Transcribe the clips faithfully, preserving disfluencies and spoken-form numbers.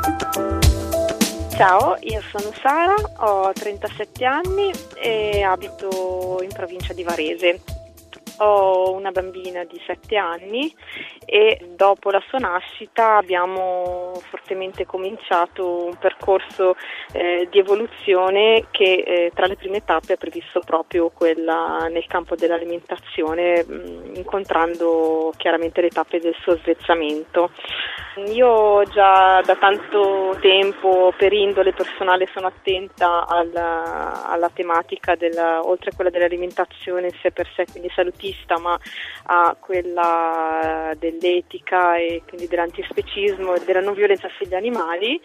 Ciao, io sono Sara, ho trentasette anni e abito in provincia di Varese. Ho una bambina di sette anni e dopo la sua nascita abbiamo fortemente cominciato un percorso eh, di evoluzione che eh, tra le prime tappe ha previsto proprio quella nel campo dell'alimentazione, mh, incontrando chiaramente le tappe del suo svezzamento. Io già da tanto tempo per indole personale sono attenta alla, alla tematica della, oltre a quella dell'alimentazione in sé per sé, quindi salutista, ma a quella dell'etica e quindi dell'antispecismo e della non violenza sugli animali.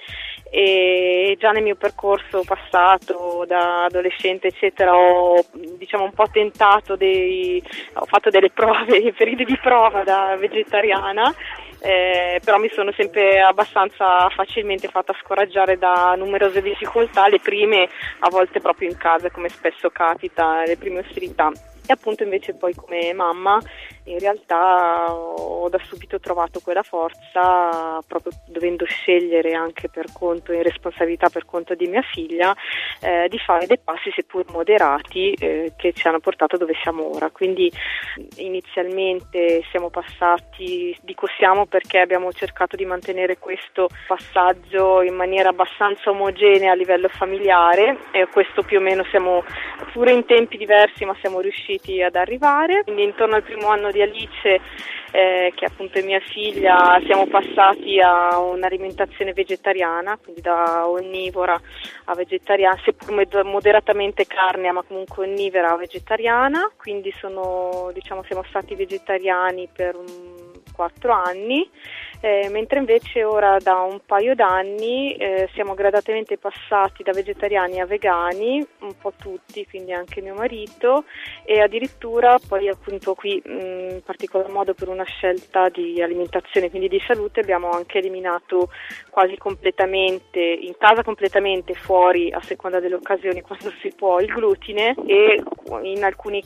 E già nel mio percorso passato da adolescente eccetera ho diciamo un po' tentato dei, ho fatto delle prove, dei periodi di prova da vegetariana. Eh, però mi sono sempre abbastanza facilmente fatta scoraggiare da numerose difficoltà, le prime a volte proprio in casa, come spesso capita, le prime ostilità. E appunto invece poi come mamma in realtà ho da subito trovato quella forza, proprio dovendo scegliere anche per conto e responsabilità per conto di mia figlia, eh, di fare dei passi seppur moderati eh, che ci hanno portato dove siamo ora. Quindi inizialmente siamo passati, dico siamo perché abbiamo cercato di mantenere questo passaggio in maniera abbastanza omogenea a livello familiare, e questo più o meno siamo pure in tempi diversi ma siamo riusciti ad arrivare. Quindi intorno al primo anno di Alice, eh, che appunto è mia figlia, siamo passati a un'alimentazione vegetariana, quindi da onnivora a vegetariana, seppur moderatamente carnea ma comunque onnivora a vegetariana. Quindi sono, diciamo, siamo stati vegetariani per un quattro anni, eh, mentre invece ora da un paio d'anni eh, siamo gradatamente passati da vegetariani a vegani, un po' tutti, quindi anche mio marito, e addirittura poi appunto qui mh, in particolar modo per una scelta di alimentazione, quindi di salute, abbiamo anche eliminato quasi completamente, in casa completamente, fuori a seconda delle occasioni quando si può, il glutine, e in alcuni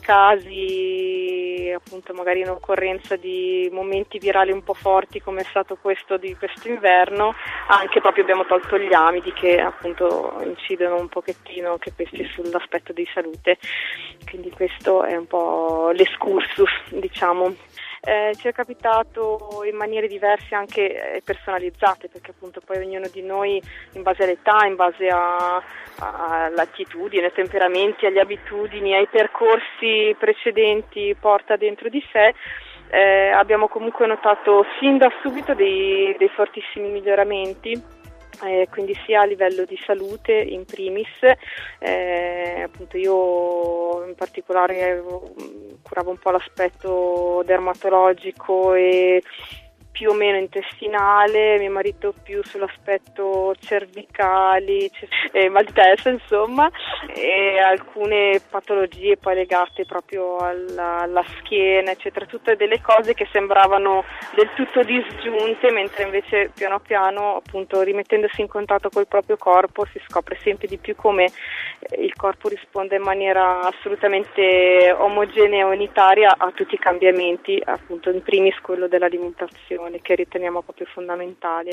casi appunto magari in occorrenza di momenti virali un po' forti come è stato questo di questo inverno, anche proprio abbiamo tolto gli amidi che appunto incidono un pochettino anche questi sull'aspetto di salute. Quindi questo è un po' l'escursus, diciamo. Eh, ci è capitato in maniere diverse, anche eh, personalizzate, perché appunto poi ognuno di noi in base all'età, in base a, a, all'attitudine, ai temperamenti, alle abitudini, ai percorsi precedenti porta dentro di sé. Eh, abbiamo comunque notato sin da subito dei, dei fortissimi miglioramenti. Eh, quindi sia a livello di salute in primis, eh, appunto io in particolare curavo un po' l'aspetto dermatologico e più o meno intestinale, mio marito più sull'aspetto cervicali, eh, mal di testa insomma, e alcune patologie poi legate proprio alla, alla schiena eccetera, tutte delle cose che sembravano del tutto disgiunte, mentre invece piano piano appunto rimettendosi in contatto col proprio corpo si scopre sempre di più come il corpo risponde in maniera assolutamente omogenea e unitaria a tutti i cambiamenti, appunto in primis quello dell'alimentazione, che riteniamo proprio fondamentale.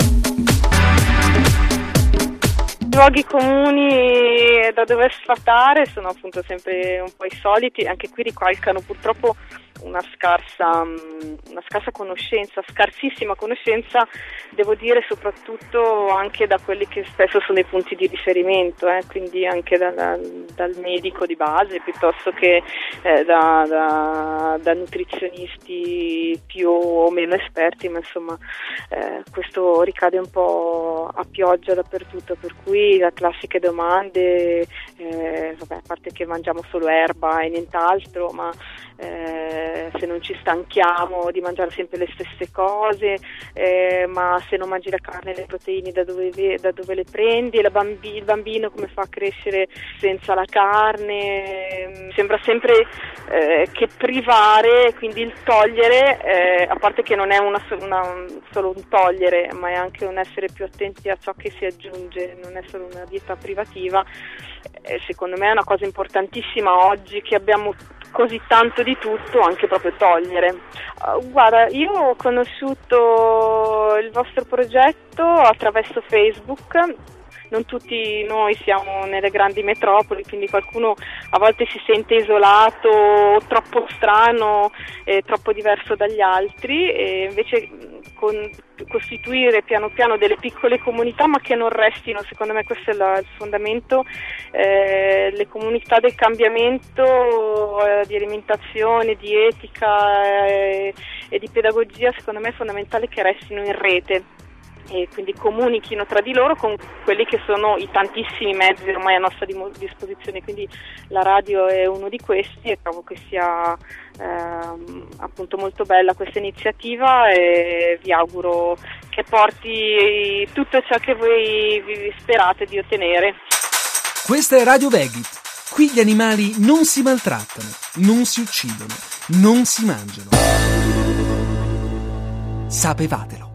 I luoghi comuni da dover sfatare sono appunto sempre un po' i soliti, anche qui ricalcano purtroppo una scarsa, una scarsa conoscenza, scarsissima conoscenza, devo dire, soprattutto anche da quelli che spesso sono i punti di riferimento, eh, quindi anche dal, dal medico di base piuttosto che eh, da, da, da nutrizionisti più o meno esperti, ma insomma eh, questo ricade un po' a pioggia dappertutto, per cui le classiche domande, eh, vabbè, a parte che mangiamo solo erba e nient'altro, ma eh, se non ci stanchiamo di mangiare sempre le stesse cose, eh, ma se non mangi la carne e le proteine da dove, da dove le prendi, la bambi, il bambino come fa a crescere senza la carne, sembra sempre eh, che privare, quindi il togliere, eh, a parte che non è una, una, solo un togliere, ma è anche un essere più attenti a ciò che si aggiunge, non è solo una dieta privativa. Eh, secondo me è una cosa importantissima oggi che abbiamo così tanto di tutto, anche proprio togliere. Uh, guarda, io ho conosciuto il vostro progetto attraverso Facebook. Non tutti noi siamo nelle grandi metropoli, quindi qualcuno a volte si sente isolato, troppo strano, eh, troppo diverso dagli altri, e invece con, costituire piano piano delle piccole comunità, ma che non restino, secondo me questo è la, il fondamento, eh, le comunità del cambiamento, eh, di alimentazione, di etica eh, e di pedagogia, secondo me è fondamentale che restino in rete e quindi comunichino tra di loro con quelli che sono i tantissimi mezzi ormai a nostra disposizione, quindi la radio è uno di questi e trovo che sia ehm, appunto molto bella questa iniziativa e vi auguro che porti tutto ciò che voi vi sperate di ottenere. Questa è Radio Vegit. Qui gli animali non si maltrattano, non si uccidono, non si mangiano. Sapevatelo.